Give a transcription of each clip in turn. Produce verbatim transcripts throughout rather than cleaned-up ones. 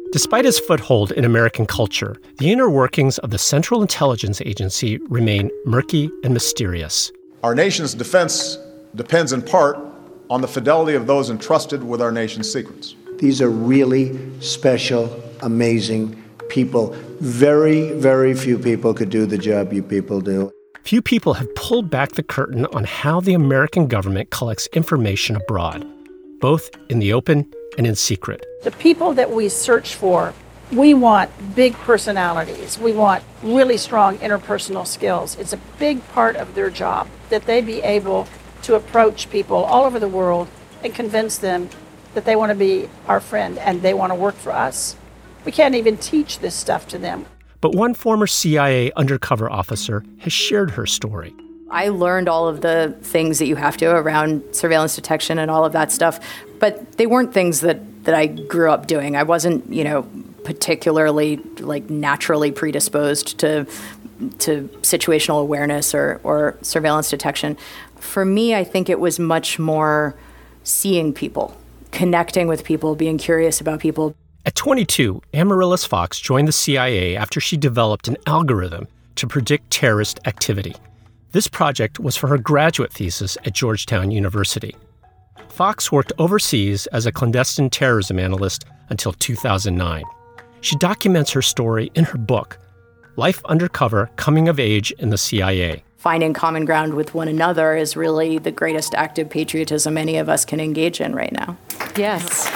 Despite its foothold in American culture, the inner workings of the Central Intelligence Agency remain murky and mysterious. Our nation's defense depends in part on the fidelity of those entrusted with our nation's secrets. These are really special, amazing people. Very, very few people could do the job you people do. Few people have pulled back the curtain on how the American government collects information abroad, both in the open and in secret. The people that we search for, we want big personalities. We want really strong interpersonal skills. It's a big part of their job that they be able to approach people all over the world and convince them that they want to be our friend and they want to work for us. We can't even teach this stuff to them. But one former C I A undercover officer has shared her story. I learned all of the things that you have to around surveillance detection and all of that stuff, but they weren't things that, that I grew up doing. I wasn't, you know, particularly like naturally predisposed to to situational awareness or, or surveillance detection. For me, I think it was much more seeing people, connecting with people, being curious about people. At twenty-two, Amaryllis Fox joined the C I A after she developed an algorithm to predict terrorist activity. This project was for her graduate thesis at Georgetown University. Fox worked overseas as a clandestine terrorism analyst until two thousand nine. She documents her story in her book, Life Undercover: Coming of Age in the C I A. Finding common ground with one another is really the greatest act of patriotism any of us can engage in right now. Yes.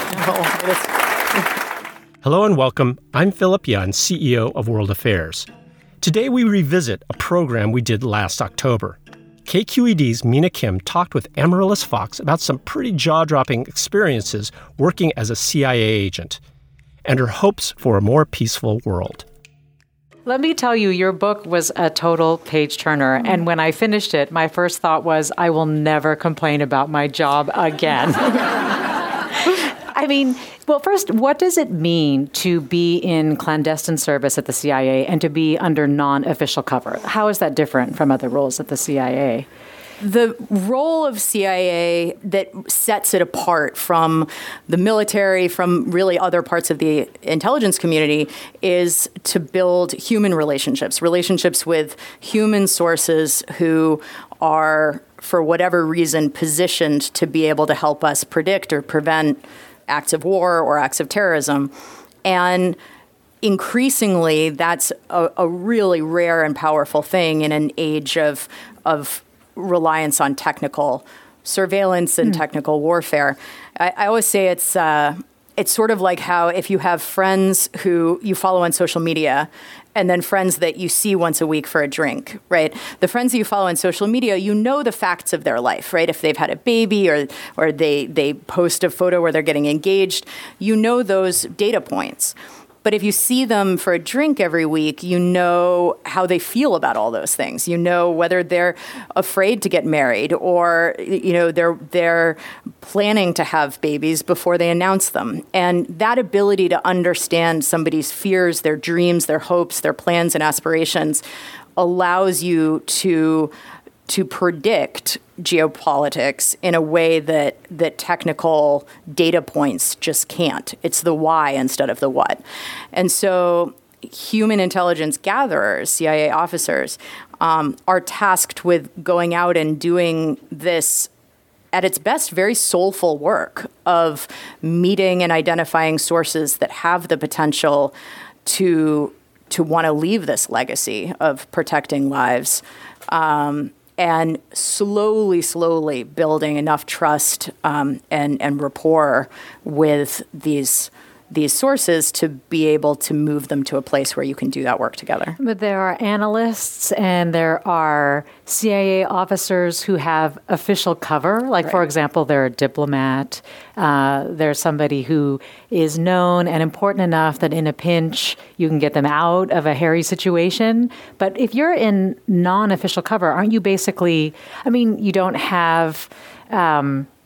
Hello and welcome. I'm Philip Young, C E O of World Affairs. Today we revisit a program we did last October. K Q E D's Mina Kim talked with Amaryllis Fox about some pretty jaw-dropping experiences working as a C I A agent and her hopes for a more peaceful world. Let me tell you, your book was a total page-turner. Mm-hmm. And when I finished it, my first thought was, I will never complain about my job again. I mean, well, first, what does it mean to be in clandestine service at the C I A and to be under non-official cover? How is that different from other roles at the C I A? The role of C I A that sets it apart from the military, from really other parts of the intelligence community, is to build human relationships, relationships with human sources who are, for whatever reason, positioned to be able to help us predict or prevent acts of war or acts of terrorism. And increasingly, that's a, a really rare and powerful thing in an age of of reliance on technical surveillance and mm. technical warfare. I, I always say it's uh, it's sort of like how if you have friends who you follow on social media and then friends that you see once a week for a drink, right? The friends that you follow on social media, you know the facts of their life, right? If they've had a baby or or they they post a photo where they're getting engaged, you know those data points. But if you see them for a drink every week, you know how they feel about all those things. You know whether they're afraid to get married or, you know, they're they're planning to have babies before they announce them. And that ability to understand somebody's fears, their dreams, their hopes, their plans and aspirations allows you to to predict geopolitics in a way that that technical data points just can't. It's the why instead of the what. And so human intelligence gatherers, C I A officers, um, are tasked with going out and doing this at its best, very soulful work of meeting and identifying sources that have the potential to to want to leave this legacy of protecting lives. Um, And slowly, slowly building enough trust um, and, and rapport with these these sources to be able to move them to a place where you can do that work together. But there are analysts and there are C I A officers who have official cover. Like, right. For example, they're a diplomat. Uh, there's somebody who is known and important enough that in a pinch, you can get them out of a hairy situation. But if you're in non-official cover, aren't you basically, I mean, you don't have... Um,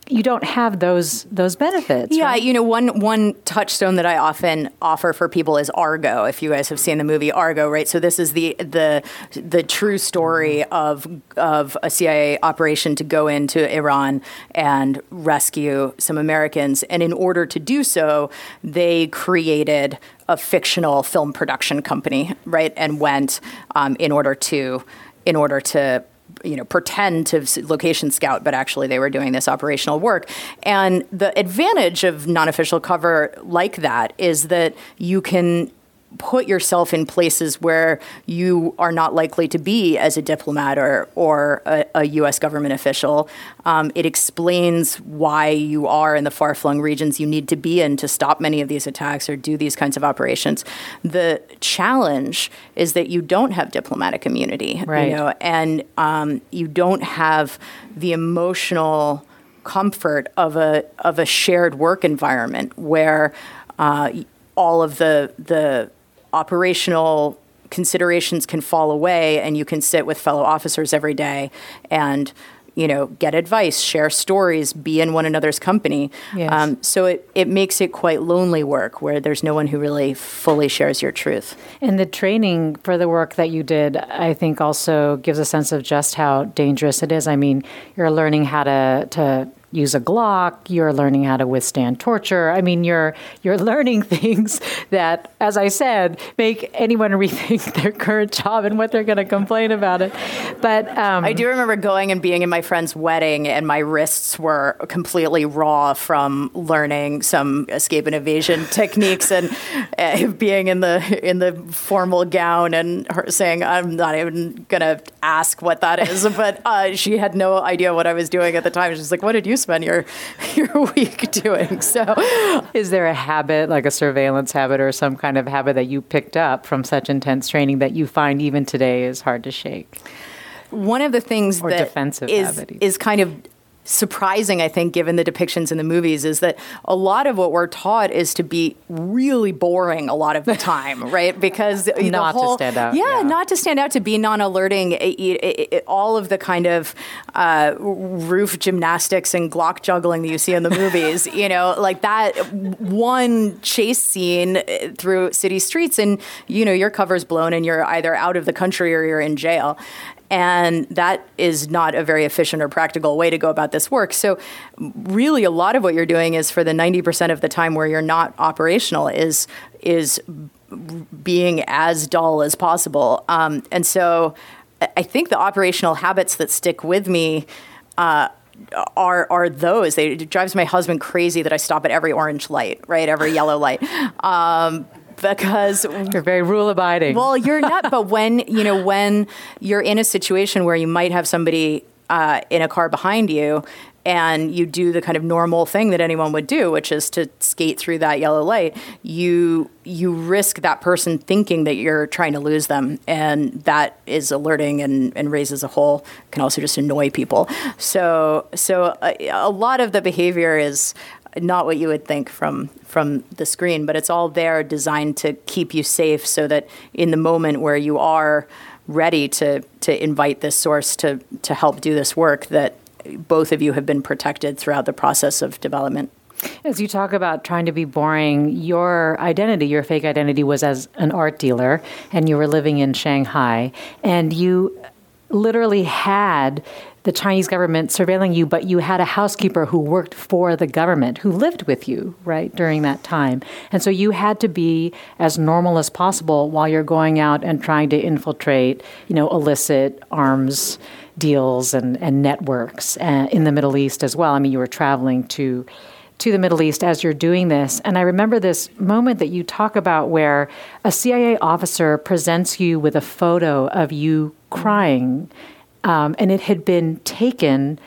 you don't have those those benefits. Yeah, right? you know, one one touchstone that I often offer for people is Argo. If you guys have seen the movie Argo, right? So this is the the the true story of of a C I A operation to go into Iran and rescue some Americans, and in order to do so, they created a fictional film production company, right? And went um, in order to in order to. you know, pretend to location scout, but actually they were doing this operational work. And the advantage of non-official cover like that is that you can put yourself in places where you are not likely to be as a diplomat or, or a, a U S government official. Um, it explains why you are in the far-flung regions you need to be in to stop many of these attacks or do these kinds of operations. The challenge is that you don't have diplomatic immunity, right. you know, and um, you don't have the emotional comfort of a of a shared work environment where uh, all of the the operational considerations can fall away and you can sit with fellow officers every day and, you know, get advice, share stories, be in one another's company. Yes. Um, so it, it makes it quite lonely work where there's no one who really fully shares your truth. And the training for the work that you did, I think also gives a sense of just how dangerous it is. I mean, you're learning how to, to use a Glock, you're learning how to withstand torture. I mean, you're you're learning things that, as I said, make anyone rethink their current job and what they're going to complain about it. But um, I do remember going and being in my friend's wedding, and my wrists were completely raw from learning some escape and evasion techniques, and uh, being in the in the formal gown, and her saying, "I'm not even going to ask what that is," but uh, she had no idea what I was doing at the time. She's like, "What did you spend your your week doing?" So, is there a habit, like a surveillance habit or some kind of habit that you picked up from such intense training that you find even today is hard to shake? One of the things or that defensive is habit is kind of surprising, I think, given the depictions in the movies, is that a lot of what we're taught is to be really boring a lot of the time, right? Because not the whole, to stand out. Yeah, yeah, not to stand out, to be non-alerting. It, it, it, all of the kind of uh, roof gymnastics and Glock juggling that you see in the movies, you know, like that one chase scene through city streets, and you know your cover's blown, and you're either out of the country or you're in jail. And that is not a very efficient or practical way to go about this work. So really a lot of what you're doing is, for the ninety percent of the time where you're not operational, is is being as dull as possible. Um, and so I think the operational habits that stick with me uh, are are those. They, it drives my husband crazy that I stop at every orange light, right? Every yellow light. Um Because you're very rule abiding. Well, you're not. But when you know when you're in a situation where you might have somebody uh, in a car behind you, and you do the kind of normal thing that anyone would do, which is to skate through that yellow light, you you risk that person thinking that you're trying to lose them, and that is alerting and, and raises a whole. Can also just annoy people. So so a, a lot of the behavior is not what you would think from from the screen, but it's all there designed to keep you safe, so that in the moment where you are ready to to invite this source to to help do this work, that both of you have been protected throughout the process of development. As you talk about trying to be boring, your identity, your fake identity, was as an art dealer, and you were living in Shanghai, and you literally had the Chinese government surveilling you, but you had a housekeeper who worked for the government, who lived with you, right, during that time. And so you had to be as normal as possible while you're going out and trying to infiltrate, you know, illicit arms deals and, and networks uh, in the Middle East as well. I mean, you were traveling to to the Middle East as you're doing this. And I remember this moment that you talk about where a C I A officer presents you with a photo of you crying. Um, and it had been taken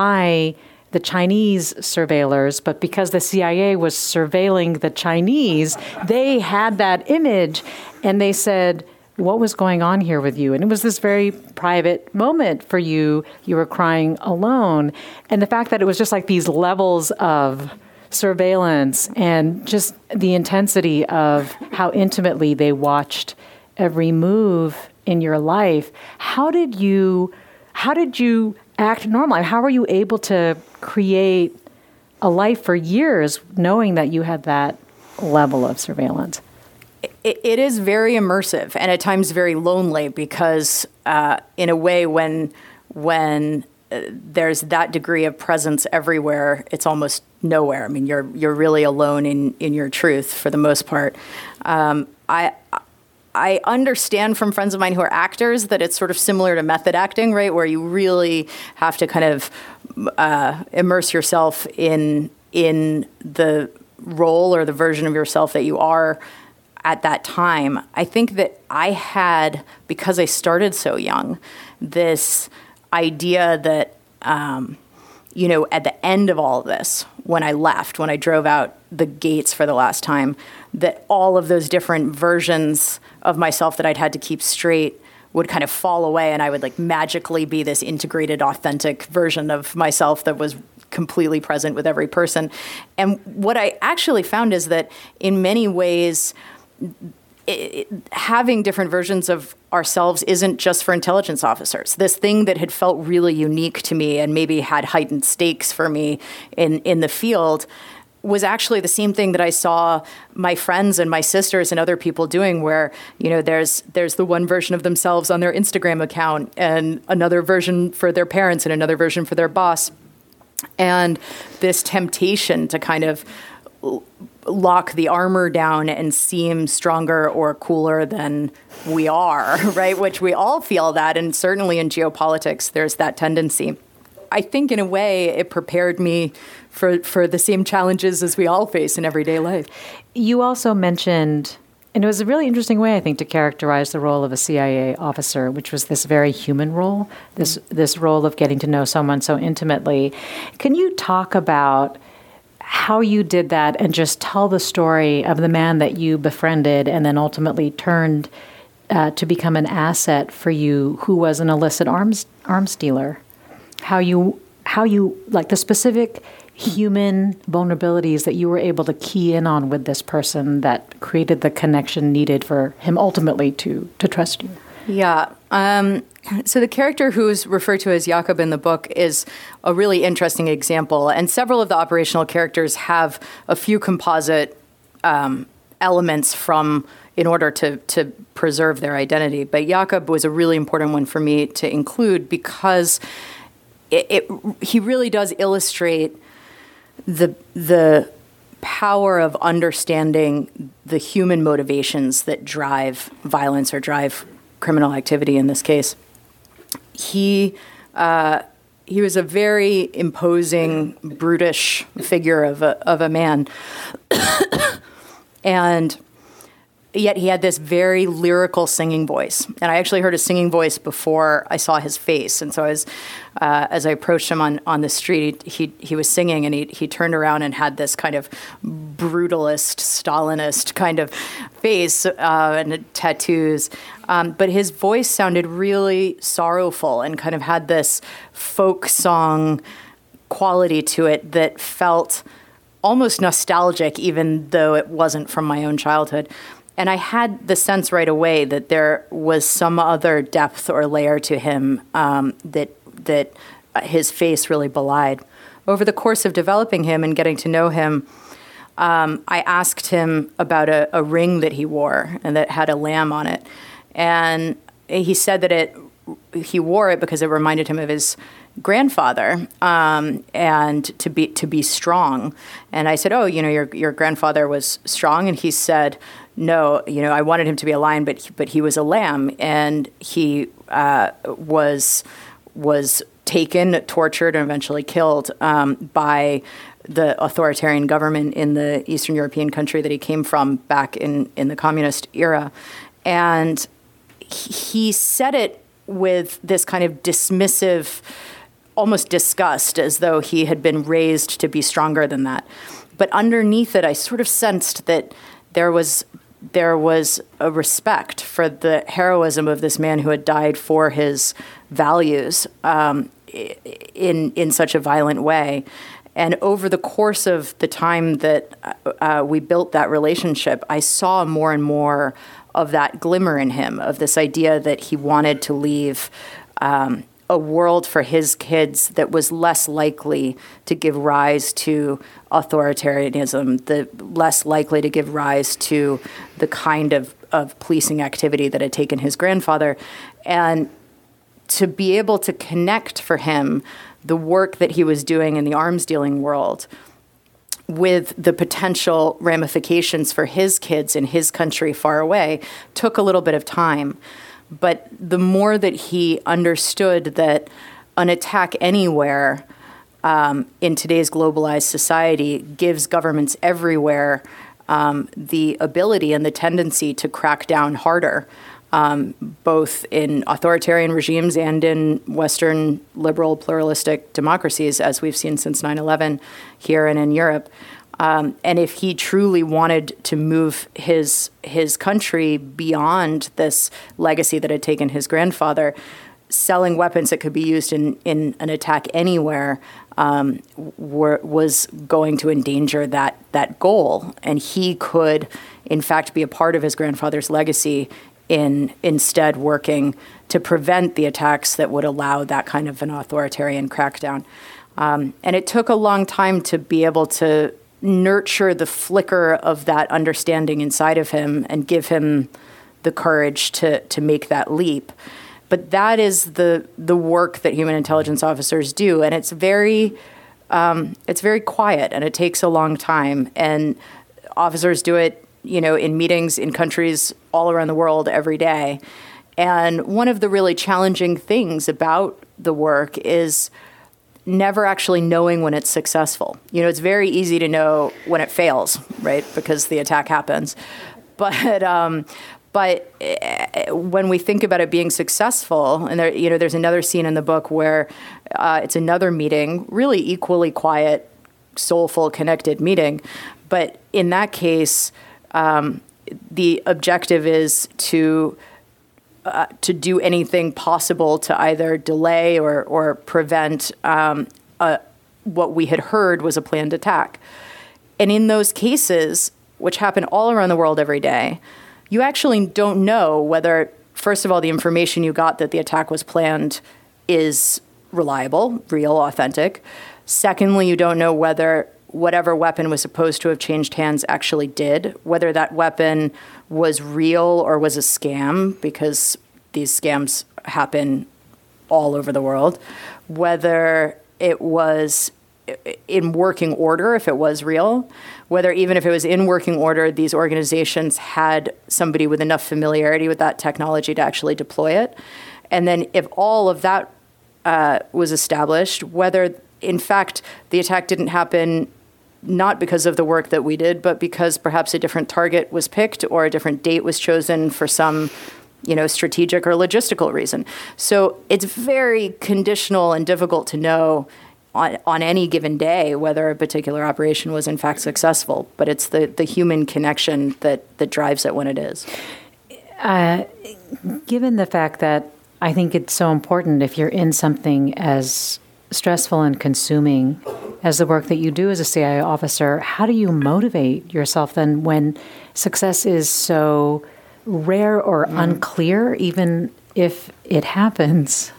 by the Chinese surveillors, but because the C I A was surveilling the Chinese, they had that image, and they said, what was going on here with you? And it was this very private moment for you. You were crying alone. And the fact that it was just like these levels of surveillance and just the intensity of how intimately they watched every move in your life. How did you... How did you act normally? How were you able to create a life for years knowing that you had that level of surveillance. It, it is very immersive and at times very lonely because uh, in a way when when uh, there's that degree of presence everywhere, it's almost nowhere. I mean, you're you're really alone in, in your truth for the most part. Um, I I understand from friends of mine who are actors that it's sort of similar to method acting, right, where you really have to kind of uh, immerse yourself in in the role or the version of yourself that you are at that time. I think that I had, because I started so young, this idea that, um, you know, at the end of all of this, when I left, when I drove out the gates for the last time, that all of those different versions of myself that I'd had to keep straight would kind of fall away, and I would like magically be this integrated, authentic version of myself that was completely present with every person. And what I actually found is that in many ways, it, it, having different versions of ourselves isn't just for intelligence officers. This thing that had felt really unique to me and maybe had heightened stakes for me in, in the field was actually the same thing that I saw my friends and my sisters and other people doing, where, you know, there's there's the one version of themselves on their Instagram account and another version for their parents and another version for their boss. And this temptation to kind of lock the armor down and seem stronger or cooler than we are, right? Which we all feel that, and certainly in geopolitics, there's that tendency. I think in a way it prepared me for, for the same challenges as we all face in everyday life. You also mentioned, and it was a really interesting way, I think, to characterize the role of a C I A officer, which was this very human role, this this role of getting to know someone so intimately. Can you talk about how you did that and just tell the story of the man that you befriended and then ultimately turned uh, to become an asset for you, who was an illicit arms arms dealer? How you, how you, like the specific human vulnerabilities that you were able to key in on with this person that created the connection needed for him ultimately to to trust you. Yeah. Um, so the character who's referred to as Jakob in the book is a really interesting example, and several of the operational characters have a few composite um, elements from in order to to preserve their identity. But Jakob was a really important one for me to include because it, it he really does illustrate the the power of understanding the human motivations that drive violence or drive criminal activity in this case. He uh, he was a very imposing, brutish figure of a, of a man. And yet he had this very lyrical singing voice. And I actually heard his singing voice before I saw his face. And so as uh, as I approached him on, on the street, he, he he was singing, and he he turned around and had this kind of brutalist, Stalinist kind of face uh, and tattoos. Um, but his voice sounded really sorrowful and kind of had this folk song quality to it that felt almost nostalgic, even though it wasn't from my own childhood. And I had the sense right away that there was some other depth or layer to him um, that that his face really belied. Over the course of developing him and getting to know him, um, I asked him about a, a ring that he wore and that had a lamb on it. And he said that it he wore it because it reminded him of his grandfather, um, and to be to be strong. And I said, "Oh, you know, your your grandfather was strong." And he said, "No, you know, I wanted him to be a lion, but but he was a lamb, and he uh, was was taken, tortured, and eventually killed um, by the authoritarian government in the Eastern European country that he came from back in in the communist era." And he said it with this kind of dismissive, almost disgust, as though he had been raised to be stronger than that. But underneath it, I sort of sensed that there was there was a respect for the heroism of this man who had died for his values um, in in such a violent way. And over the course of the time that uh, we built that relationship, I saw more and more of that glimmer in him, of this idea that he wanted to leave um, a world for his kids that was less likely to give rise to authoritarianism, the less likely to give rise to the kind of, of policing activity that had taken his grandfather. And to be able to connect for him the work that he was doing in the arms dealing world with the potential ramifications for his kids in his country far away took a little bit of time. But the more that he understood that an attack anywhere um, in today's globalized society gives governments everywhere um, the ability and the tendency to crack down harder, um, both in authoritarian regimes and in Western liberal pluralistic democracies, as we've seen since nine eleven here and in Europe. Um, and if he truly wanted to move his his country beyond this legacy that had taken his grandfather, selling weapons that could be used in, in an attack anywhere um, were, was going to endanger that that goal. And he could, in fact, be a part of his grandfather's legacy in instead working to prevent the attacks that would allow that kind of an authoritarian crackdown. Um, and it took a long time to be able to nurture the flicker of that understanding inside of him and give him the courage to to make that leap. But that is the the work that human intelligence officers do, and it's very um, it's very quiet, and it takes a long time. And officers do it, you know, in meetings in countries all around the world every day. And one of the really challenging things about the work is never actually knowing when it's successful. You know, it's very easy to know when it fails, right? Because the attack happens. But um, but when we think about it being successful, and there, you know, there's another scene in the book where uh, it's another meeting, really equally quiet, soulful, connected meeting. But in that case, um, the objective is to Uh, to do anything possible to either delay or, or prevent um, uh, what we had heard was a planned attack. And in those cases, which happen all around the world every day, you actually don't know whether, first of all, the information you got that the attack was planned is reliable, real, authentic. Secondly, you don't know whether whatever weapon was supposed to have changed hands actually did, whether that weapon was real or was a scam, because these scams happen all over the world, whether it was in working order, if it was real, whether even if it was in working order, these organizations had somebody with enough familiarity with that technology to actually deploy it. And then if all of that uh, was established, whether in fact the attack didn't happen not because of the work that we did, but because perhaps a different target was picked or a different date was chosen for some, you know, strategic or logistical reason. So it's very conditional and difficult to know on, on any given day whether a particular operation was in fact successful. But it's the, the human connection that, that drives it when it is. Uh, given the fact that I think it's so important if you're in something as stressful and consuming as the work that you do as a C I A officer, how do you motivate yourself then when success is so rare or mm. unclear, even if it happens?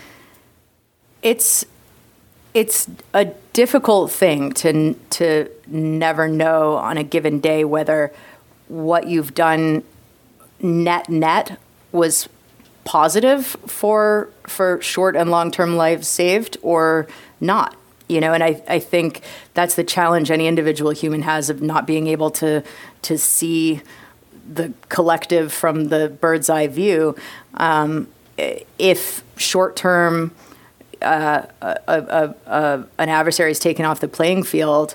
It's it's a difficult thing to to never know on a given day whether what you've done net net was positive for for short and long-term lives saved or not. You know, and I, I think that's the challenge any individual human has of not being able to to see the collective from the bird's eye view. Um, if short-term uh, a, a, a, an adversary is taken off the playing field,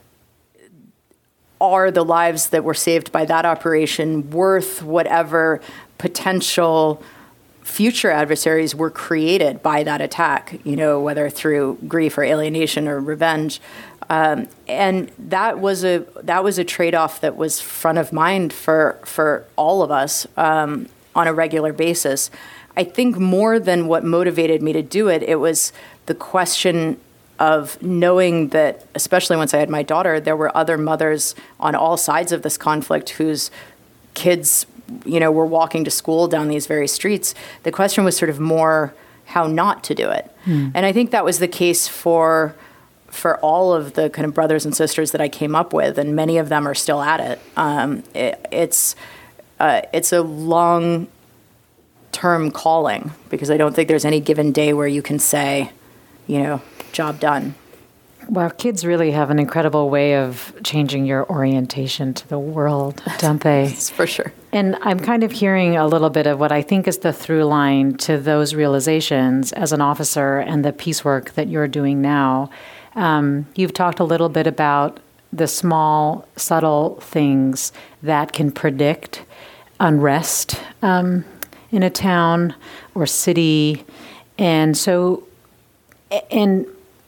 are the lives that were saved by that operation worth whatever potential future adversaries were created by that attack, you know, whether through grief or alienation or revenge. Um, and that was a that was a trade-off that was front of mind for for all of us um, on a regular basis. I think more than what motivated me to do it, it was the question of knowing that, especially once I had my daughter, there were other mothers on all sides of this conflict whose kids, you know, were walking to school down these very streets. The question was sort of more, how not to do it. Hmm. And I think that was the case for for all of the kind of brothers and sisters that I came up with, and many of them are still at it. Um, it it's uh, it's a long term calling, because I don't think there's any given day where you can say, you know, job done. Well, kids really have an incredible way of changing your orientation to the world, don't they? That's for sure. And I'm kind of hearing a little bit of what I think is the through line to those realizations as an officer and the peace work that you're doing now. Um, you've talked a little bit about the small, subtle things that can predict unrest um, in a town or city. And so, and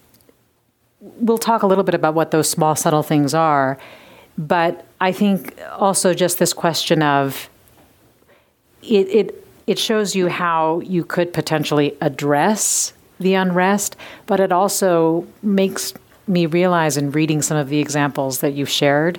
we'll talk a little bit about what those small, subtle things are. But I think also just this question of it, it, it shows you how you could potentially address the unrest, but it also makes me realize in reading some of the examples that you've shared,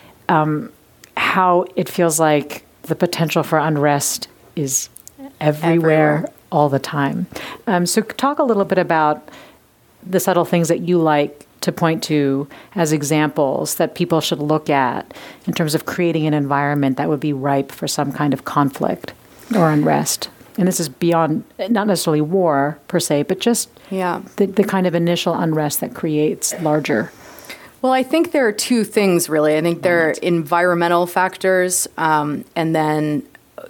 um, how it feels like the potential for unrest is everywhere, everywhere. all the time. Um, so talk a little bit about the subtle things that you like to point to as examples that people should look at in terms of creating an environment that would be ripe for some kind of conflict or unrest. And this is beyond, not necessarily war per se, but just yeah. the, the kind of initial unrest that creates larger. Well, I think there are two things, really. I think there are environmental factors um, and then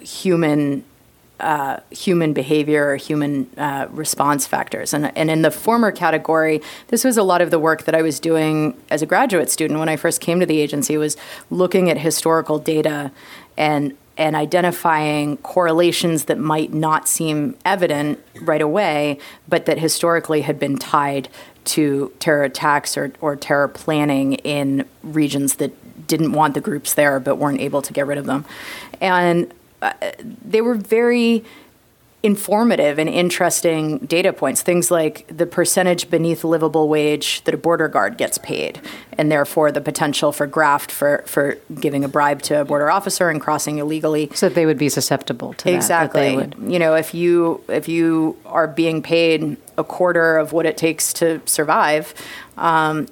human uh, human behavior or human uh, response factors. And, and in the former category, this was a lot of the work that I was doing as a graduate student when I first came to the agency, was looking at historical data and and identifying correlations that might not seem evident right away, but that historically had been tied to terror attacks or, or terror planning in regions that didn't want the groups there but weren't able to get rid of them. And uh, they were very informative and interesting data points, things like the percentage beneath livable wage that a border guard gets paid, and therefore the potential for graft for, for giving a bribe to a border officer and crossing illegally. So they would be susceptible to that. Exactly. That they would. You know, if you if you are being paid a quarter of what it takes to survive, um,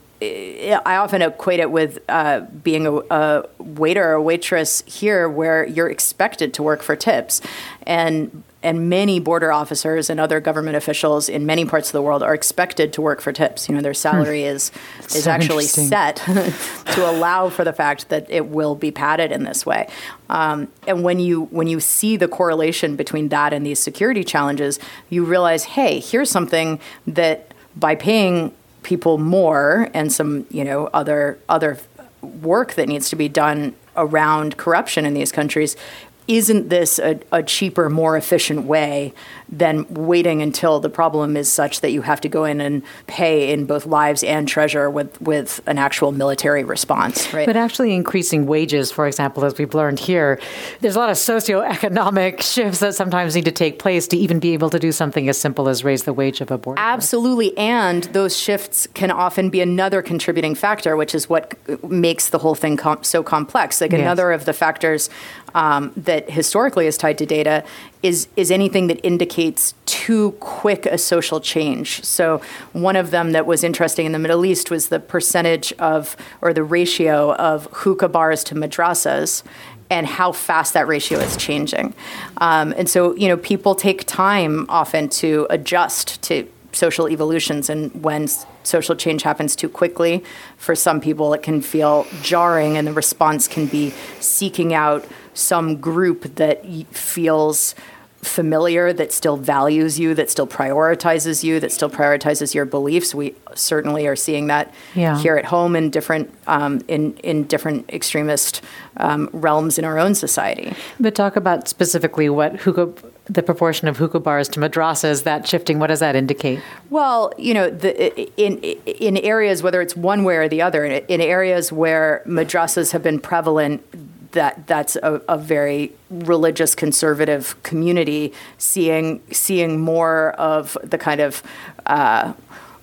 I often equate it with uh, being a, a waiter or a waitress here, where you're expected to work for tips. And And many border officers and other government officials in many parts of the world are expected to work for tips. You know, their salary is is so actually set to allow for the fact that it will be padded in this way. Um, and when you when you see the correlation between that and these security challenges, you realize, hey, here's something that by paying people more and some, you know, other other work that needs to be done around corruption in these countries, isn't this a, a cheaper, more efficient way than waiting until the problem is such that you have to go in and pay in both lives and treasure with, with an actual military response, right? But actually increasing wages, for example, as we've learned here, there's a lot of socioeconomic shifts that sometimes need to take place to even be able to do something as simple as raise the wage of a border guard. Absolutely. And those shifts can often be another contributing factor, which is what makes the whole thing com- so complex. Like yes. Another of the factors um, that historically is tied to data is is anything that indicates too quick a social change. So one of them that was interesting in the Middle East was the percentage of, or the ratio of hookah bars to madrasas, and how fast that ratio is changing. Um, and so, you know, people take time often to adjust to social evolutions, and when social change happens too quickly, for some people it can feel jarring, and the response can be seeking out some group that feels familiar, that still values you, that still prioritizes you, that still prioritizes your beliefs. We certainly are seeing that yeah. here at home in different um, in in different extremist um, realms in our own society. But talk about specifically what hookah, the proportion of hookah bars to madrasas, that shifting. What does that indicate? Well, you know, the, in in areas, whether it's one way or the other, in areas where madrasas have been prevalent, that that's a, a very religious conservative community, seeing seeing more of the kind of uh,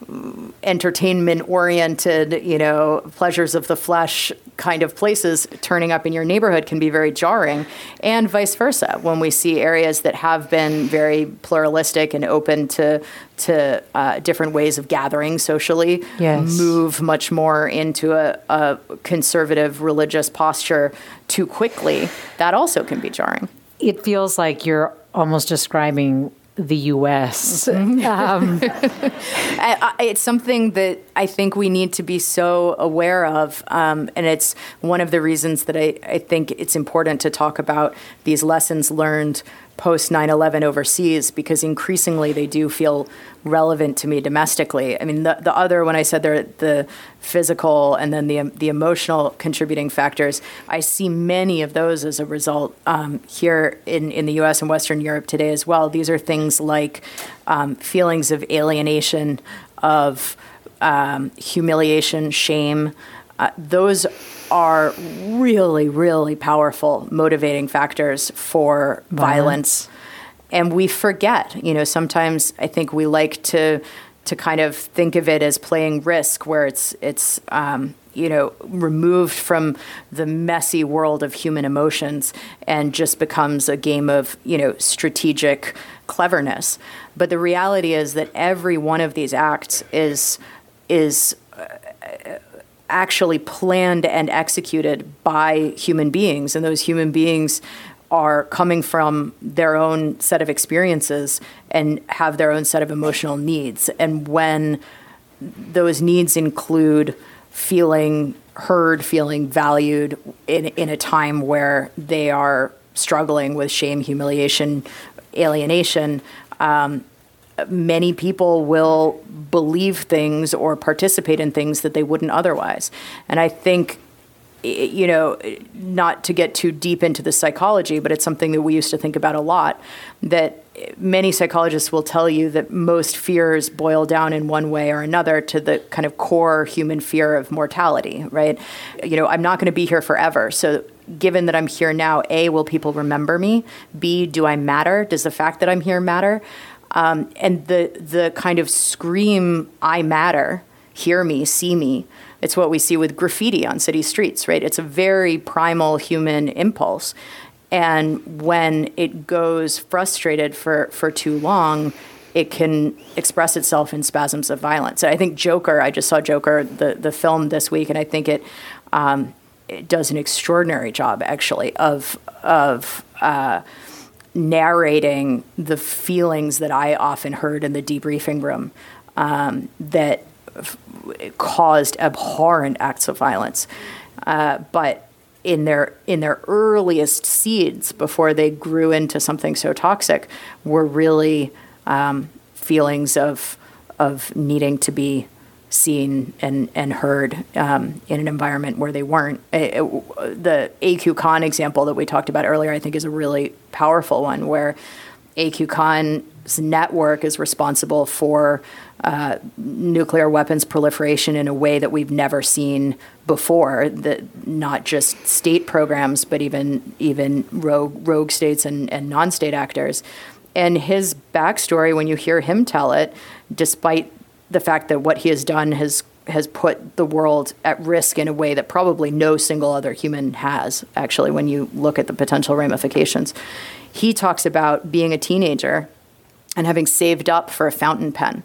entertainment-oriented, you know, pleasures of the flesh kind of places turning up in your neighborhood can be very jarring, and vice versa. When we see areas that have been very pluralistic and open to to uh, different ways of gathering socially, yes. move much more into a, a conservative religious posture too quickly, that also can be jarring. It feels like you're almost describing the U S Um, I, I, it's something that I think we need to be so aware of. Um, and it's one of the reasons that I, I think it's important to talk about these lessons learned post nine eleven overseas, because increasingly they do feel relevant to me domestically. I mean, the, the other, when I said they're the physical and then the the emotional contributing factors, I see many of those as a result um, here in, in the U S and Western Europe today as well. These are things like um, feelings of alienation, of um, humiliation, shame. Uh, those are really, really powerful motivating factors for violence. And we forget, you know, sometimes I think we like to to kind of think of it as playing Risk, where it's, it's um, you know, removed from the messy world of human emotions and just becomes a game of, you know, strategic cleverness. But the reality is that every one of these acts is is uh, actually planned and executed by human beings, and those human beings are coming from their own set of experiences and have their own set of emotional needs. And when those needs include feeling heard, feeling valued in, in a time where they are struggling with shame, humiliation, alienation, um, many people will believe things or participate in things that they wouldn't otherwise. And I think, you know, not to get too deep into the psychology, but it's something that we used to think about a lot, that many psychologists will tell you that most fears boil down in one way or another to the kind of core human fear of mortality, right? You know, I'm not going to be here forever. So given that I'm here now, A, will people remember me? B, do I matter? Does the fact that I'm here matter? Um, and the the kind of scream, I matter, hear me, see me. It's what we see with graffiti on city streets, right? It's a very primal human impulse. And when it goes frustrated for, for too long, it can express itself in spasms of violence. And I think Joker, I just saw Joker, the, the film this week, and I think it, um, it does an extraordinary job, actually, of of uh, narrating the feelings that I often heard in the debriefing room um, that f- caused abhorrent acts of violence. Uh, but in their in their earliest seeds, before they grew into something so toxic, were really um, feelings of of needing to be seen and, and heard um, in an environment where they weren't. It, it, the A Q Khan example that we talked about earlier, I think, is a really powerful one, where A Q Khan's network is responsible for uh, nuclear weapons proliferation in a way that we've never seen before. That not just state programs, but even even rogue rogue states and, and non-state actors. And his backstory, when you hear him tell it, despite the fact that what he has done has has put the world at risk in a way that probably no single other human has, actually, when you look at the potential ramifications. He talks about being a teenager and having saved up for a fountain pen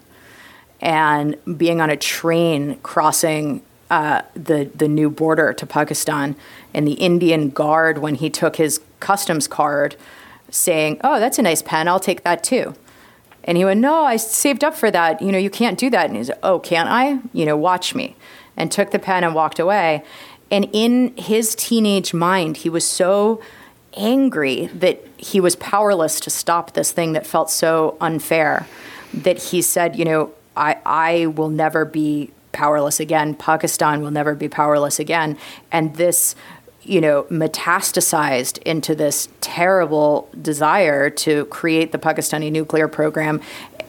and being on a train crossing uh, the, the new border to Pakistan, and the Indian guard, when he took his customs card, saying, "Oh, that's a nice pen, I'll take that too." And he went, "No, I saved up for that. You know, you can't do that." And he said, "Oh, can't I? You know, watch me." And took the pen and walked away. And in his teenage mind, he was so angry that he was powerless to stop this thing that felt so unfair, that he said, you know, I, I will never be powerless again. Pakistan will never be powerless again. And this, you know, metastasized into this terrible desire to create the Pakistani nuclear program,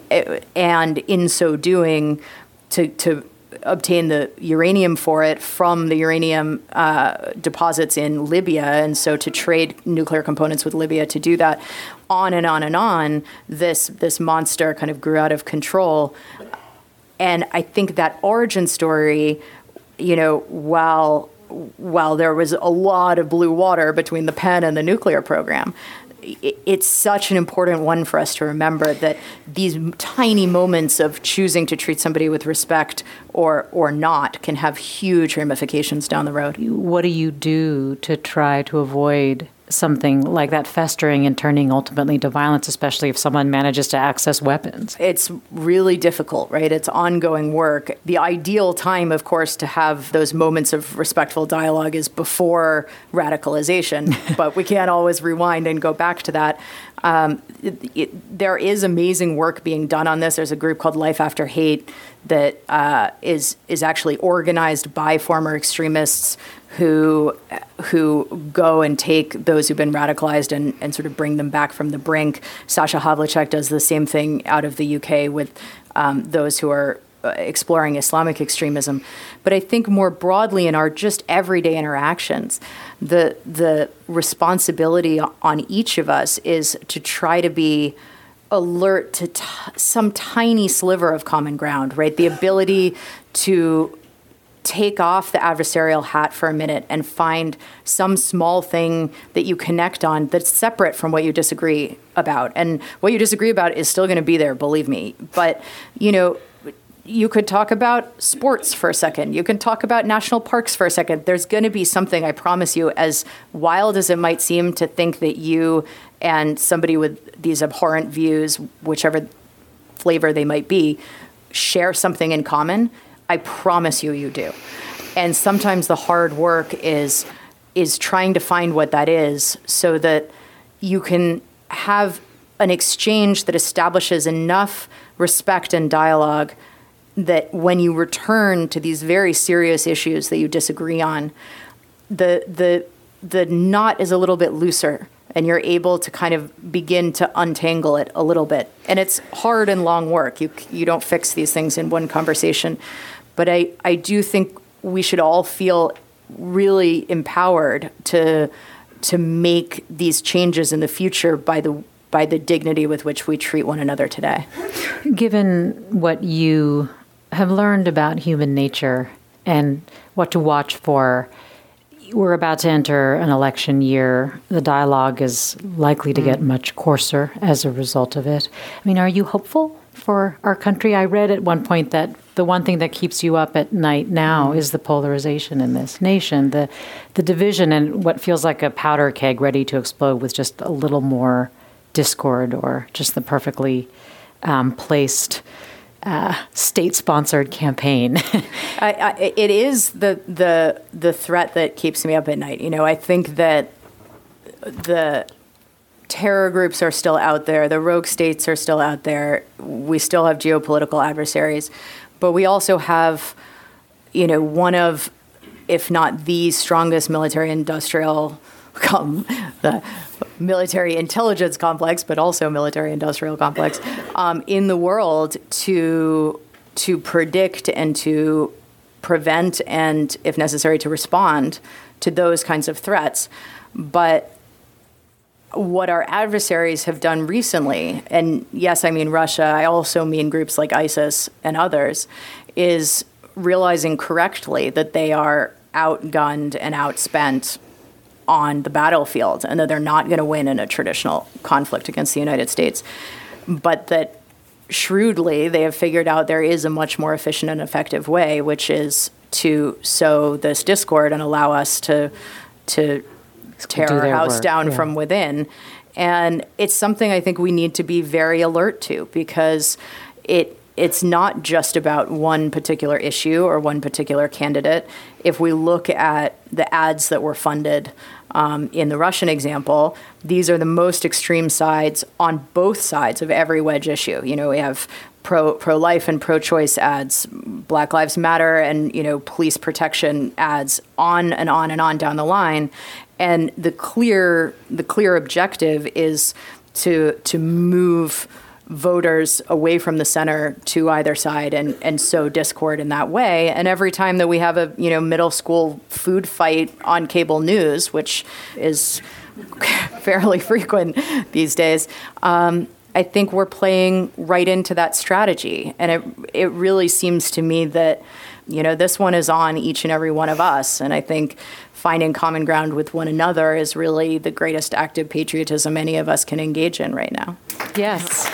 and in so doing, to to obtain the uranium for it from the uranium uh, deposits in Libya, and so to trade nuclear components with Libya to do that. On and on and on, this this monster kind of grew out of control. And I think that origin story, you know, while while there was a lot of blue water between the Penn and the nuclear program, it's such an important one for us to remember, that these tiny moments of choosing to treat somebody with respect or or not can have huge ramifications down the road. What do you do to try to avoid something like that festering and turning ultimately to violence, especially if someone manages to access weapons? It's really difficult, right? It's ongoing work. The ideal time, of course, to have those moments of respectful dialogue is before radicalization, but we can't always rewind and go back to that. Um, it, it, there is amazing work being done on this. There's a group called Life After Hate that uh, is is actually organized by former extremists who who go and take those who've been radicalized and, and sort of bring them back from the brink. Sasha Havlicek does the same thing out of the U K with um, those who are exploring Islamic extremism. But I think more broadly in our just everyday interactions, the the responsibility on each of us is to try to be alert to t- some tiny sliver of common ground, right? The ability to take off the adversarial hat for a minute and find some small thing that you connect on that's separate from what you disagree about. And what you disagree about is still going to be there, believe me. But, you know, you could talk about sports for a second. You can talk about national parks for a second. There's going to be something, I promise you, as wild as it might seem to think that you and somebody with these abhorrent views, whichever flavor they might be, share something in common. I promise you, you do. And sometimes the hard work is is trying to find what that is so that you can have an exchange that establishes enough respect and dialogue that when you return to these very serious issues that you disagree on, the the the knot is a little bit looser and you're able to kind of begin to untangle it a little bit. And it's hard and long work. You you don't fix these things in one conversation. But I, I do think we should all feel really empowered to to make these changes in the future by the by the dignity with which we treat one another today. Given what you have learned about human nature and what to watch for, we're about to enter an election year. The dialogue is likely to get much coarser as a result of it. I mean, are you hopeful for our country? I read at one point that the one thing that keeps you up at night now is the polarization in this nation, the the division, and what feels like a powder keg ready to explode with just a little more discord or just the perfectly um, placed uh, state-sponsored campaign. I, I, it is the the the threat that keeps me up at night. You know, I think that the terror groups are still out there. The rogue states are still out there. We still have geopolitical adversaries. But we also have, you know, one of, if not the strongest military-industrial, com- the military intelligence complex, but also military-industrial complex um, in the world to to predict and to prevent and, if necessary, to respond to those kinds of threats. But what our adversaries have done recently, and yes, I mean Russia, I also mean groups like ISIS and others, is realizing correctly that they are outgunned and outspent on the battlefield and that they're not going to win in a traditional conflict against the United States, but that shrewdly they have figured out there is a much more efficient and effective way, which is to sow this discord and allow us to to tear our house work. down yeah. from within. And it's something I think we need to be very alert to, because it it's not just about one particular issue or one particular candidate. If we look at the ads that were funded um, in the Russian example, these are the most extreme sides on both sides of every wedge issue. You know, we have pro pro-life and pro-choice ads, Black Lives Matter and, you know, police protection ads, on and on and on down the line. And the clear the clear objective is to to move voters away from the center to either side and, and sow discord in that way. And every time that we have a, you know, middle school food fight on cable news, which is fairly frequent these days, um, I think we're playing right into that strategy. And it it really seems to me that, you know, this one is on each and every one of us. And I think finding common ground with one another is really the greatest act of patriotism any of us can engage in right now. Yes.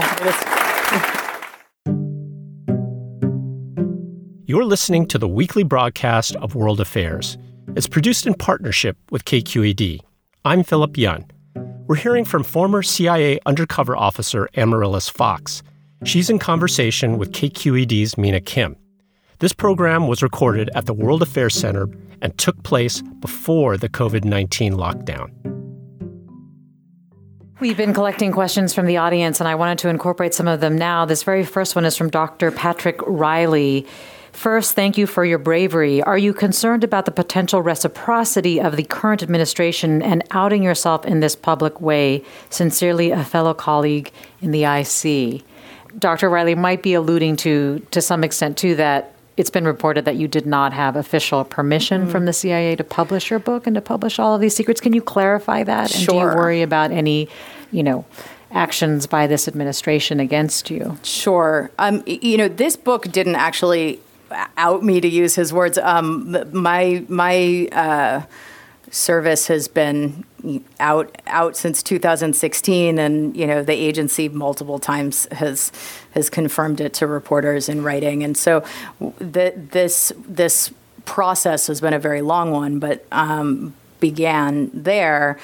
You're listening to the weekly broadcast of World Affairs. It's produced in partnership with K Q E D. I'm Philip Yun. We're hearing from former C I A undercover officer Amaryllis Fox. She's in conversation with K Q E D's Mina Kim. This program was recorded at the World Affairs Center and took place before the covid nineteen lockdown. We've been collecting questions from the audience, and I wanted to incorporate some of them now. This very first one is from Doctor Patrick Riley. First, thank you for your bravery. Are you concerned about the potential reciprocity of the current administration and outing yourself in this public way? Sincerely, a fellow colleague in the I C. Doctor Riley might be alluding to, to some extent, to that. It's been reported that you did not have official permission mm. from the C I A to publish your book and to publish all of these secrets. Can you clarify that? Sure. And do you worry about any, you know, actions by this administration against you? Sure. Um, you know, this book didn't actually out me, to use his words. Um, my my uh, service has been out out since two thousand sixteen, and you know the agency multiple times has has confirmed it to reporters in writing, and so the, this this process has been a very long one, but um, began there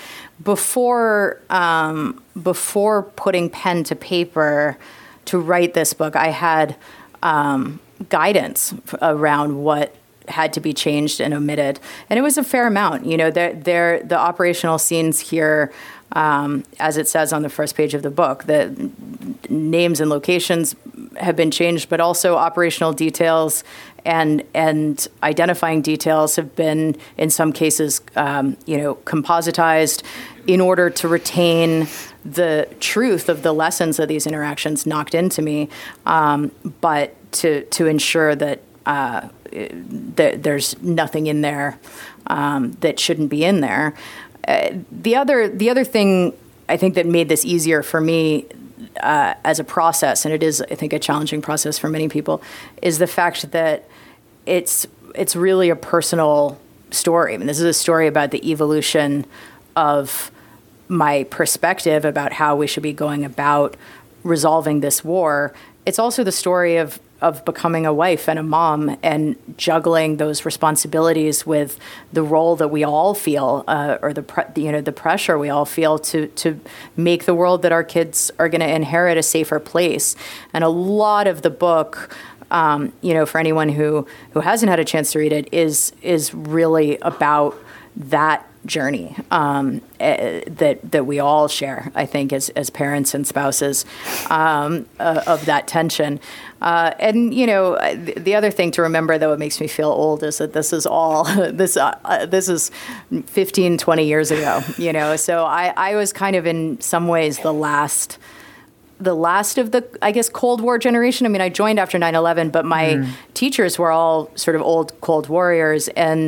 before um, before putting pen to paper to write this book. I had um, guidance around what had to be changed and omitted, and it was a fair amount. You know, there, there, the operational scenes here, um, as it says on the first page of the book, the names and locations have been changed, but also operational details and and identifying details have been, in some cases, um, you know, compositized in order to retain the truth of the lessons of these interactions knocked into me, um, but to to ensure that uh, that there's nothing in there um, that shouldn't be in there. Uh, the other the other thing I think that made this easier for me uh, as a process, and it is I think a challenging process for many people, is the fact that it's it's really a personal story. I mean, this is a story about the evolution of my perspective about how we should be going about resolving this war. It's also the story of of becoming a wife and a mom and juggling those responsibilities with the role that we all feel, uh, or the pre- you know the pressure we all feel to to make the world that our kids are going to inherit a safer place. And a lot of the book, um, you know, for anyone who who hasn't had a chance to read it, is is really about that journey um, uh, that that we all share, I think, as as parents and spouses, um, uh, of that tension. Uh, and you know, the other thing to remember, though, it makes me feel old, is that this is all this uh, uh, this is fifteen, twenty years ago. You know, so I I was kind of in some ways the last. the last of the, I guess, Cold War generation. I mean, I joined after nine eleven, but my mm. teachers were all sort of old Cold Warriors, and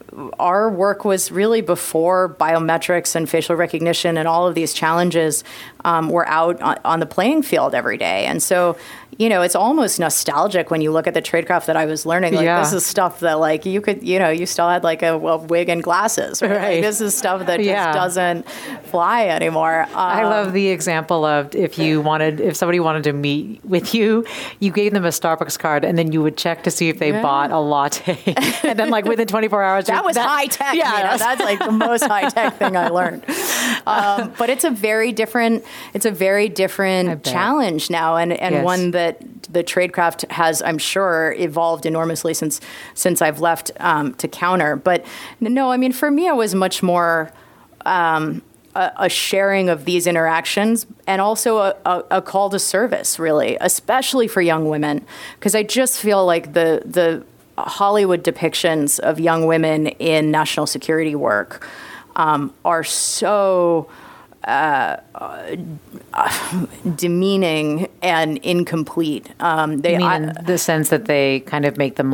our work was really before biometrics and facial recognition and all of these challenges um, were out on, on the playing field every day. And so, you know, it's almost nostalgic when you look at the tradecraft that I was learning. Like, yeah. This is stuff that, like, you could, you know, you still had, like, a, a wig and glasses. Right? Right. Like, this is stuff that just yeah. doesn't fly anymore. Um, I love the example of if you wanted, if somebody wanted to meet with you, you gave them a Starbucks card, and then you would check to see if they yeah. bought a latte. And then, like, within twenty-four hours. That was that, high tech. Yeah. You know, that's, like, the most high tech thing I learned. Um, but it's a very different, it's a very different challenge now, and, and yes. one that the tradecraft has, I'm sure, evolved enormously since since I've left um, to counter. But no, I mean, for me, it was much more um, a, a sharing of these interactions, and also a, a, a call to service, really, especially for young women, because I just feel like the the Hollywood depictions of young women in national security work um, are so Uh, uh, demeaning and incomplete. Um, they, you mean I, in the sense that they kind of make them like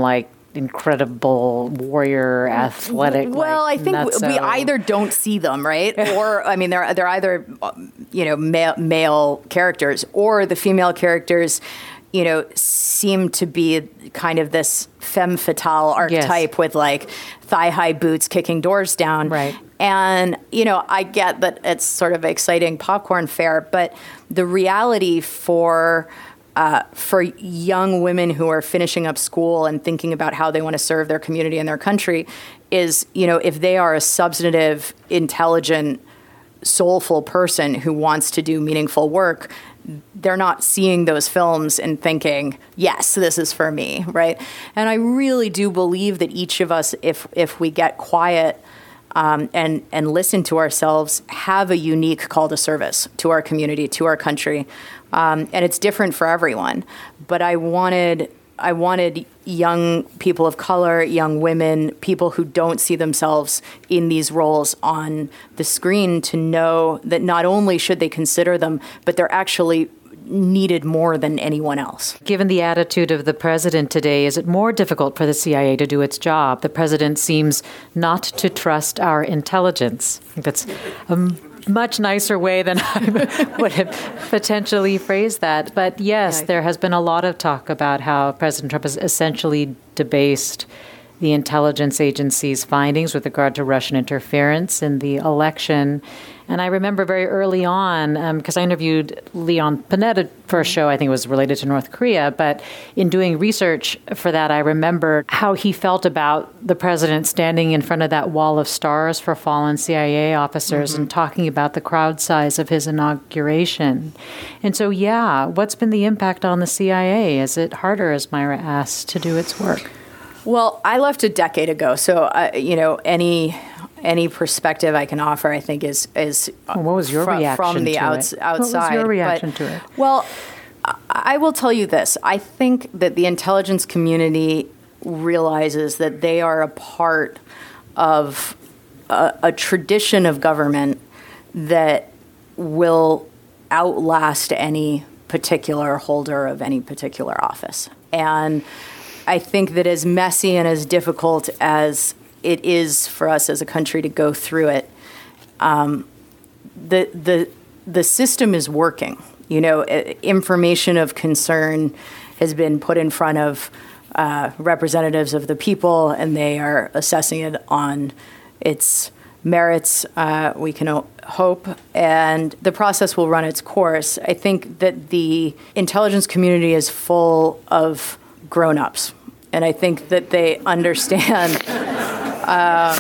incredible warrior, athletic. Well, like, I think we, we either don't see them, right? Or, I mean, they're, they're either, you know, male, male characters, or the female characters, you know, seem to be kind of this femme fatale archetype, yes, with like thigh-high boots kicking doors down. Right. And, you know, I get that it's sort of exciting popcorn fare, but the reality for uh, for young women who are finishing up school and thinking about how they want to serve their community and their country is, you know, if they are a substantive, intelligent, soulful person who wants to do meaningful work, they're not seeing those films and thinking, yes, this is for me, right? And I really do believe that each of us, if if we get quiet um, and and listen to ourselves, have a unique call to service to our community, to our country, um, and it's different for everyone. But I wanted I wanted young people of color, young women, people who don't see themselves in these roles on the screen to know that not only should they consider them, but they're actually needed more than anyone else. Given the attitude of the president today, is it more difficult for the C I A to do its job? The president seems not to trust our intelligence. I think that's a much nicer way than I would have potentially phrased that. But yes, there has been a lot of talk about how President Trump has essentially debased the intelligence agency's findings with regard to Russian interference in the election. And I remember very early on, because um, I interviewed Leon Panetta for a show, I think it was related to North Korea, but in doing research for that, I remember how he felt about the president standing in front of that wall of stars for fallen C I A officers, mm-hmm, and talking about the crowd size of his inauguration. And so, yeah, what's been the impact on the C I A? Is it harder, as Myra asked, to do its work? Well, I left a decade ago, so, uh, you know, any... Any perspective I can offer, I think, is is well, what was your fr- reaction from the to outs- it? outside. What was your reaction but, to it? Well, I will tell you this. I think that the intelligence community realizes that they are a part of a, a tradition of government that will outlast any particular holder of any particular office. And I think that as messy and as difficult as it is for us as a country to go through it, um, the the the system is working. You know, information of concern has been put in front of uh, representatives of the people, and they are assessing it on its merits, uh, we can o- hope, and the process will run its course. I think that the intelligence community is full of grown-ups, and I think that they understand... Um,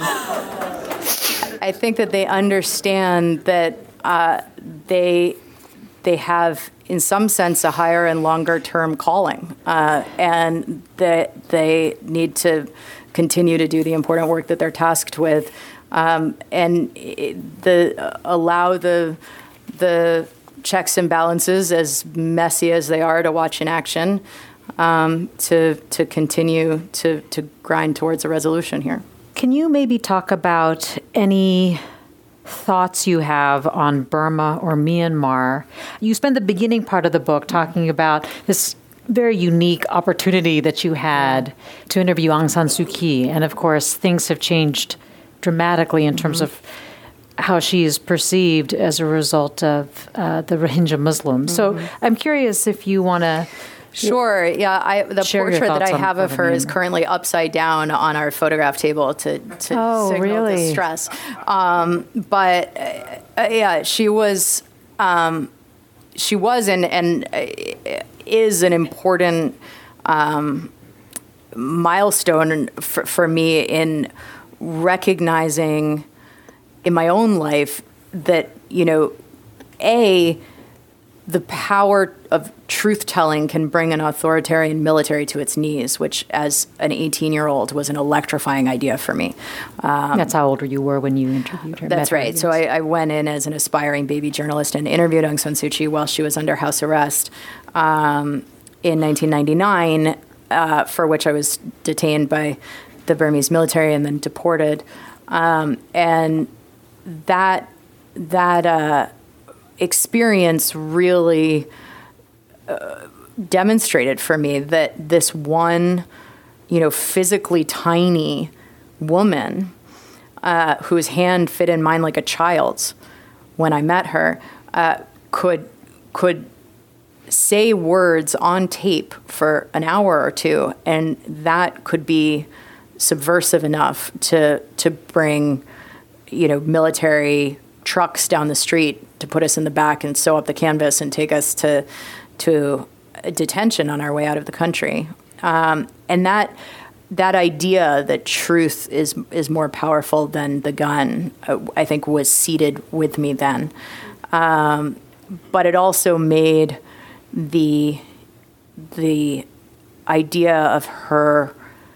I think that they understand that uh, they they have, in some sense, a higher and longer term calling, uh, and that they need to continue to do the important work that they're tasked with, um, and the uh, allow the the checks and balances, as messy as they are to watch in action, um, to to continue to to grind towards a resolution here. Can you maybe talk about any thoughts you have on Burma or Myanmar? You spend the beginning part of the book talking about this very unique opportunity that you had to interview Aung San Suu Kyi. And of course, things have changed dramatically in terms mm-hmm. of how she is perceived as a result of uh, the Rohingya Muslims. Mm-hmm. So I'm curious if you want to... Sure. Yeah. I, the Share portrait that I on, have of her is currently upside down on our photograph table to, to oh, signal really? distress. Um, but uh, yeah, she was, um, she was and, and is an important um, milestone for, for me in recognizing in my own life that, you know, A, the power of truth-telling can bring an authoritarian military to its knees, which, as an eighteen-year-old, was an electrifying idea for me. Um, that's how old you were when you interviewed her. That's right. Yes. So I, I went in as an aspiring baby journalist and interviewed Aung San Suu Kyi while she was under house arrest um, in nineteen ninety-nine, uh, for which I was detained by the Burmese military and then deported. Um, and that that. Uh, experience really uh, demonstrated for me that this one you know, physically tiny woman uh, whose hand fit in mine like a child's when I met her, uh, could could say words on tape for an hour or two, and that could be subversive enough to to bring, you know, military trucks down the street to put us in the back and sew up the canvas and take us to to detention on our way out of the country. Um, and that that idea that truth is is more powerful than the gun, uh, I think, was seated with me then. Um, but it also made the the idea of her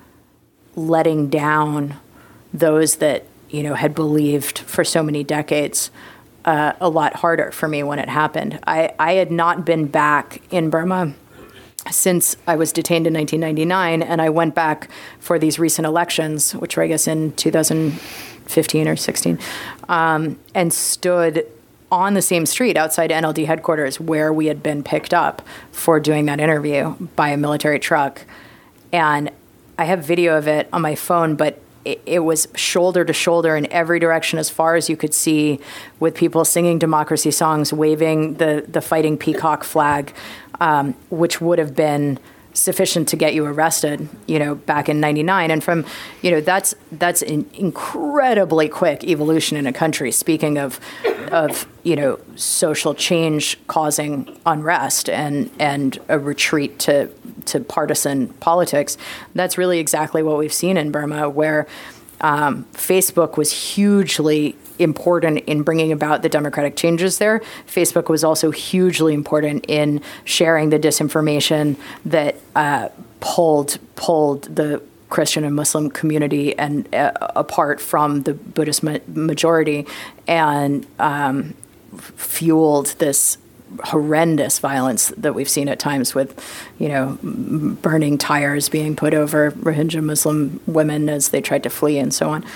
letting down those that, you know, had believed for so many decades uh, a lot harder for me when it happened. I, I had not been back in Burma since I was detained in nineteen ninety-nine, and I went back for these recent elections, which were, I guess, in two thousand fifteen or sixteen, um, and stood on the same street outside N L D headquarters where we had been picked up for doing that interview by a military truck. And I have video of it on my phone, but it, it was shoulder to shoulder in every direction as far as you could see, with people singing democracy songs, waving the, the Fighting Peacock flag, um, which would have been sufficient to get you arrested, you know, back in ninety-nine. And from, you know, that's that's an incredibly quick evolution in a country. Speaking of, of you know, social change causing unrest and and a retreat to to partisan politics, that's really exactly what we've seen in Burma, where um, Facebook was hugely important in bringing about the democratic changes there. Facebook was also hugely important in sharing the disinformation that uh, pulled pulled the Christian and Muslim community and uh, apart from the Buddhist ma- majority, and um, fueled this horrendous violence that we've seen at times with, you know, burning tires being put over Rohingya Muslim women as they tried to flee and so on.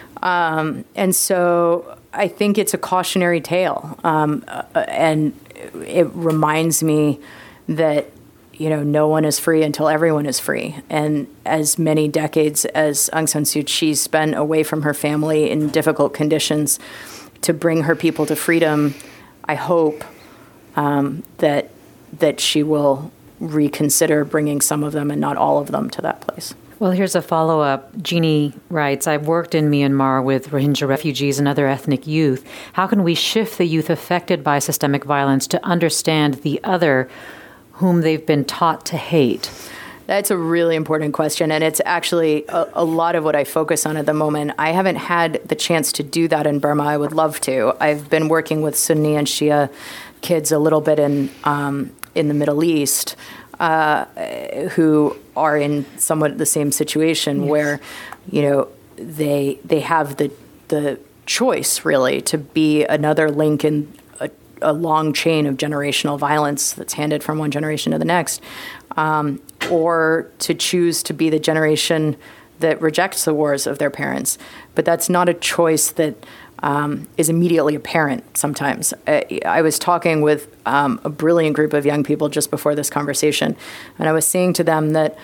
Um, and so I think it's a cautionary tale. Um, uh, and it reminds me that, you know, no one is free until everyone is free. And as many decades as Aung San Suu Kyi spent away from her family in difficult conditions to bring her people to freedom, I hope um, that that she will reconsider bringing some of them and not all of them to that place. Well, here's a follow-up. Jeannie writes, I've worked in Myanmar with Rohingya refugees and other ethnic youth. How can we shift the youth affected by systemic violence to understand the other whom they've been taught to hate? That's a really important question, and it's actually a, a lot of what I focus on at the moment. I haven't had the chance to do that in Burma. I would love to. I've been working with Sunni and Shia kids a little bit in um, in the Middle East, uh, who are in somewhat the same situation, yes, where, you know, they they have the the choice really to be another link in a, a long chain of generational violence that's handed from one generation to the next, um, or to choose to be the generation that rejects the wars of their parents. But that's not a choice that Um, is immediately apparent sometimes. I, I was talking with um, a brilliant group of young people just before this conversation, and I was saying to them that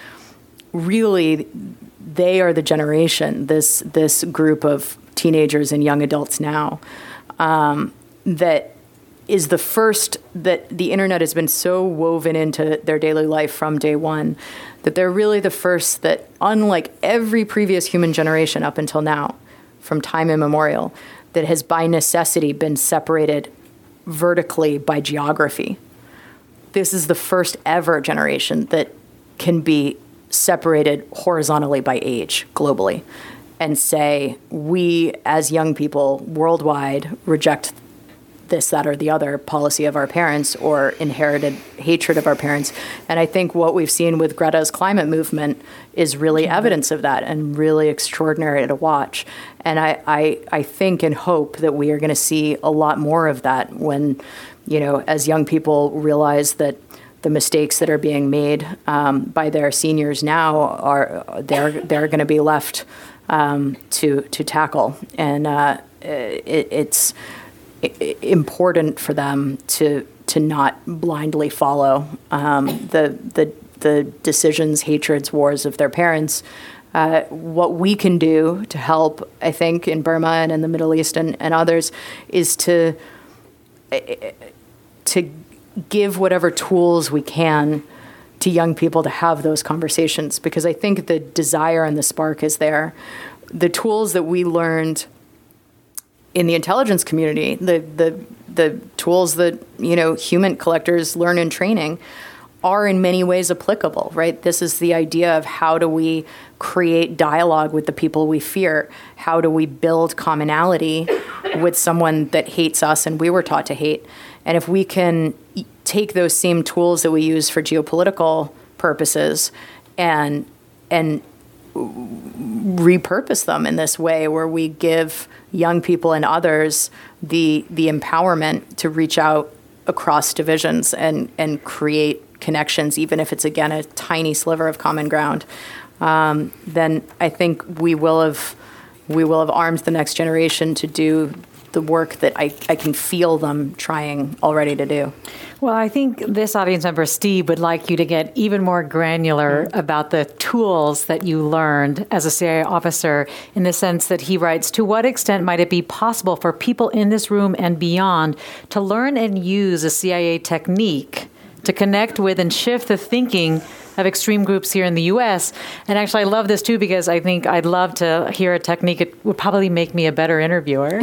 really they are the generation, this this group of teenagers and young adults now, um, that is the first, that the internet has been so woven into their daily life from day one, that they're really the first that, unlike every previous human generation up until now, from time immemorial, that has by necessity been separated vertically by geography. This is the first ever generation that can be separated horizontally by age globally and say, we as young people worldwide reject this, that, or the other policy of our parents or inherited hatred of our parents. And I think what we've seen with Greta's climate movement is really mm-hmm. evidence of that and really extraordinary to watch. And I, I, I think and hope that we are going to see a lot more of that when, you know, as young people realize that the mistakes that are being made um, by their seniors now are they're they're going to be left um, to to tackle. And uh, it, it's important for them to to not blindly follow um, the the the decisions, hatreds, wars of their parents. Uh, what we can do to help, I think, in Burma and in the Middle East and, and others, is to to give whatever tools we can to young people to have those conversations, because I think the desire and the spark is there. The tools that we learned in the intelligence community, the the the tools that, you know, human collectors learn in training, are in many ways applicable, right? This is the idea of how do we create dialogue with the people we fear? How do we build commonality with someone that hates us and we were taught to hate? And if we can take those same tools that we use for geopolitical purposes and and repurpose them in this way where we give young people and others the the empowerment to reach out across divisions and, and create connections, even if it's, again, a tiny sliver of common ground, um, then I think we will have we will have armed the next generation to do the work that I, I can feel them trying already to do. Well, I think this audience member, Steve, would like you to get even more granular mm-hmm. about the tools that you learned as a C I A officer, in the sense that he writes, to what extent might it be possible for people in this room and beyond to learn and use a C I A technique to connect with and shift the thinking of extreme groups here in the U S? And actually, I love this too, because I think I'd love to hear a technique. It would probably make me a better interviewer.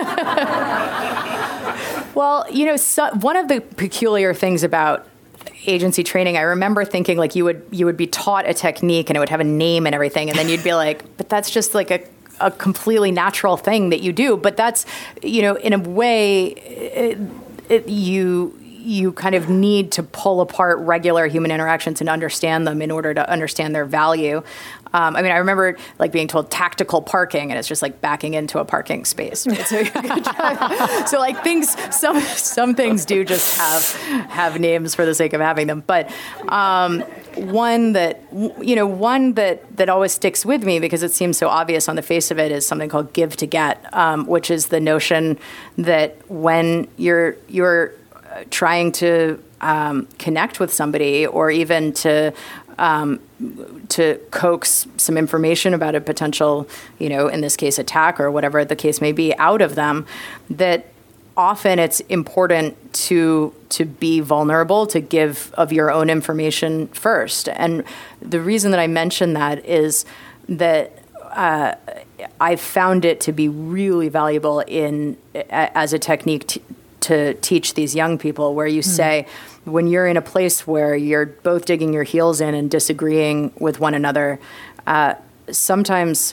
Well, you know, so one of the peculiar things about agency training, I remember thinking like you would you would be taught a technique and it would have a name and everything, and then you'd be like, but that's just like a a completely natural thing that you do. But that's, you know, in a way, it, it, you you kind of need to pull apart regular human interactions and understand them in order to understand their value. Um, I mean, I remember like being told tactical parking, and it's just like backing into a parking space. Right? So, so like things, some some things do just have have names for the sake of having them. But um, one that you know, one that that always sticks with me because it seems so obvious on the face of it is something called give to get, um, which is the notion that when you're you're trying to um, connect with somebody, or even to um, to coax some information about a potential, you know, in this case, attack or whatever the case may be, out of them, that often it's important to to be vulnerable, to give of your own information first. And the reason that I mention that is that uh, I found it to be really valuable in as a technique t- to teach these young people, where you mm. say, when you're in a place where you're both digging your heels in and disagreeing with one another, uh, sometimes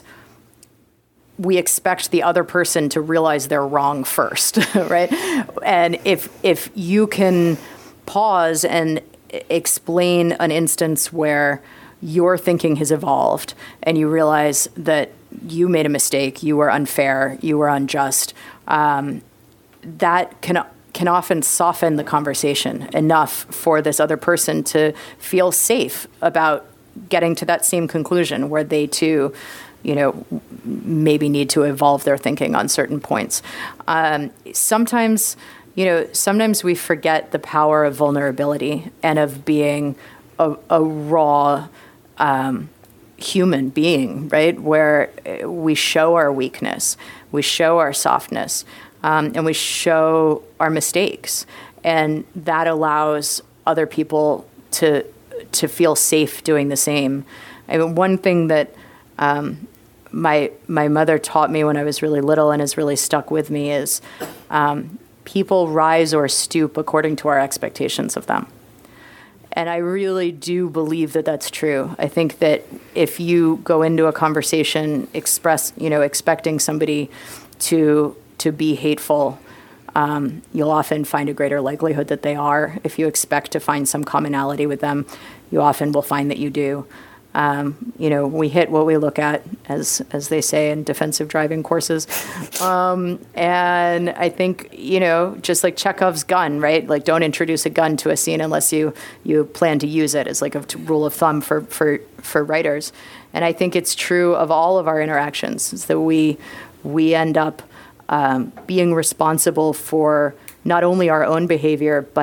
we expect the other person to realize they're wrong first, right? And if if you can pause and explain an instance where your thinking has evolved and you realize that you made a mistake, you were unfair, you were unjust, um, that can can often soften the conversation enough for this other person to feel safe about getting to that same conclusion, where they too, you know, maybe need to evolve their thinking on certain points. Um, sometimes, you know, sometimes we forget the power of vulnerability and of being a, a raw um, human being, right? Where we show our weakness, we show our softness, um, and we show our mistakes, and that allows other people to to feel safe doing the same. I mean, one thing that um, my my mother taught me when I was really little and has really stuck with me is um, people rise or stoop according to our expectations of them. And I really do believe that that's true. I think that if you go into a conversation express, you know, expecting somebody to to be hateful, um, you'll often find a greater likelihood that they are. If you expect to find some commonality with them, you often will find that you do. Um, you know, we hit what we look at, as as they say in defensive driving courses. Um, and I think, you know, just like Chekhov's gun, right? Like, don't introduce a gun to a scene unless you, you plan to use it, as like a t- rule of thumb for, for, for writers. And I think it's true of all of our interactions, is that we we end up um, being responsible for not only our own behavior, but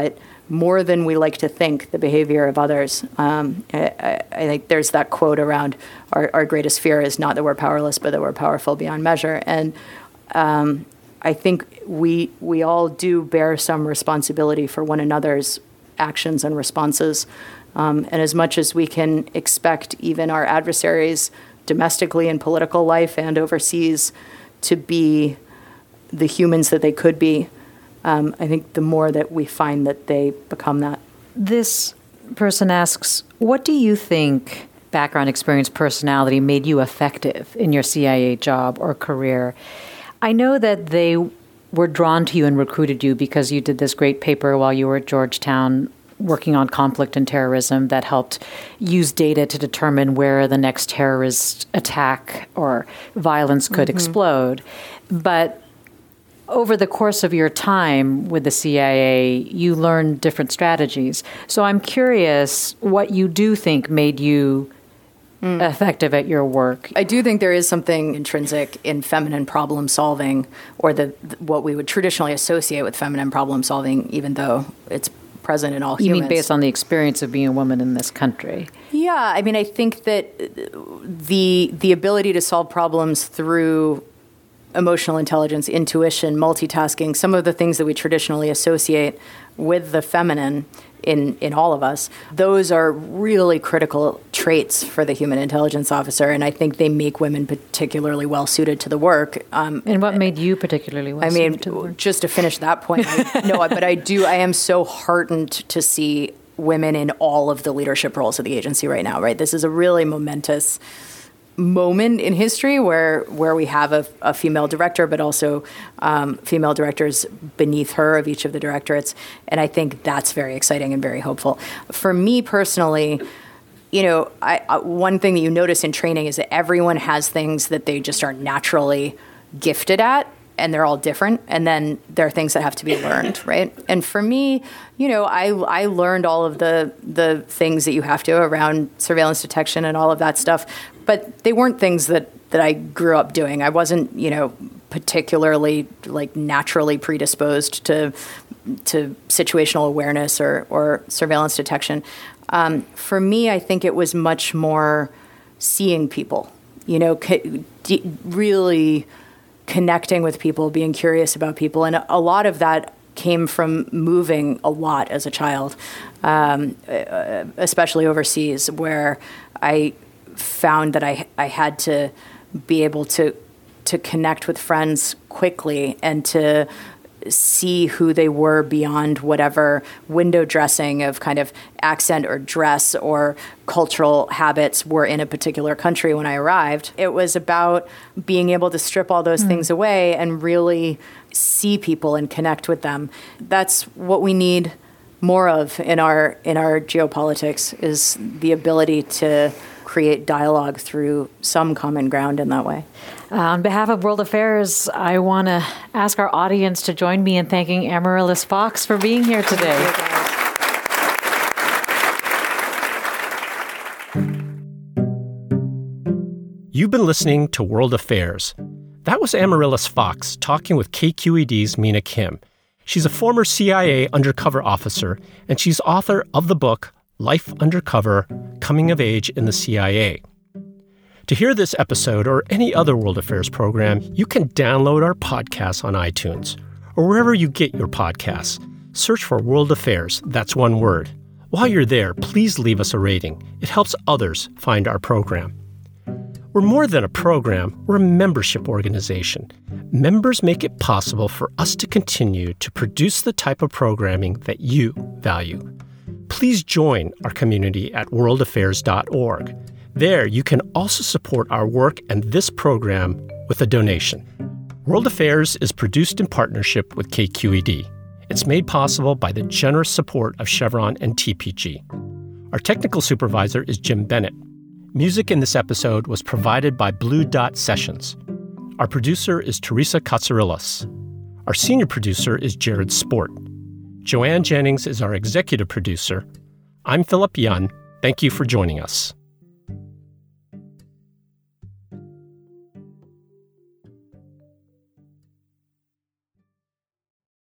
more than we like to think, the behavior of others. Um, I, I think there's that quote around our, our greatest fear is not that we're powerless, but that we're powerful beyond measure. And um, I think we we all do bear some responsibility for one another's actions and responses. Um, and as much as we can expect even our adversaries domestically in political life and overseas to be the humans that they could be, um, I think the more that we find that they become that. This person asks, what do you think background, experience, personality made you effective in your C I A job or career? I know that they were drawn to you and recruited you because you did this great paper while you were at Georgetown working on conflict and terrorism that helped use data to determine where the next terrorist attack or violence could mm-hmm. explode. But over the course of your time with the C I A, you learned different strategies. So I'm curious what you do think made you mm. effective at your work. I do think there is something intrinsic in feminine problem solving, or the what we would traditionally associate with feminine problem solving, even though it's present in all humans. You mean based on the experience of being a woman in this country? Yeah, I mean, I think that the the ability to solve problems through emotional intelligence, intuition, multitasking, some of the things that we traditionally associate with the feminine in, in all of us, those are really critical traits for the human intelligence officer, and I think they make women particularly well-suited to the work. Um, and what made you particularly well-suited I mean, to the work? Just to finish that point, I, no, but I do, I am so heartened to see women in all of the leadership roles of the agency right now, right? This is a really momentous moment in history where where we have a, a female director, but also um, female directors beneath her of each of the directorates. And I think that's very exciting and very hopeful. For me personally, you know, I, I, one thing that you notice in training is that everyone has things that they just are naturally gifted at, and they're all different. And then there are things that have to be learned, right? And for me, you know, I I learned all of the the things that you have to around surveillance detection and all of that stuff, but they weren't things that, that I grew up doing. I wasn't, you know, particularly like naturally predisposed to to situational awareness or, or surveillance detection. Um, for me, I think it was much more seeing people, you know, c- d- really connecting with people, being curious about people. And a lot of that came from moving a lot as a child, um, especially overseas, where I found that I I had to be able to to connect with friends quickly and to see who they were beyond whatever window dressing of kind of accent or dress or cultural habits were in a particular country when I arrived. It was about being able to strip all those mm. things away and really see people and connect with them. That's what we need more of in our in our geopolitics, is the ability to create dialogue through some common ground in that way. Uh, on behalf of World Affairs, I want to ask our audience to join me in thanking Amaryllis Fox for being here today. You've been listening to World Affairs. That was Amaryllis Fox talking with K Q E D's Mina Kim. She's a former C I A undercover officer, and she's author of the book Life Undercover: Coming of Age in the C I A. To hear this episode or any other World Affairs program, you can download our podcasts on iTunes or wherever you get your podcasts. Search for World Affairs, that's one word. While you're there, please leave us a rating. It helps others find our program. We're more than a program, we're a membership organization. Members make it possible for us to continue to produce the type of programming that you value. Please join our community at world affairs dot org. There, you can also support our work and this program with a donation. World Affairs is produced in partnership with K Q E D. It's made possible by the generous support of Chevron and T P G. Our technical supervisor is Jim Bennett. Music in this episode was provided by Blue Dot Sessions. Our producer is Teresa Katsarillas. Our senior producer is Jared Sport. Joanne Jennings is our executive producer. I'm Philip Yun. Thank you for joining us.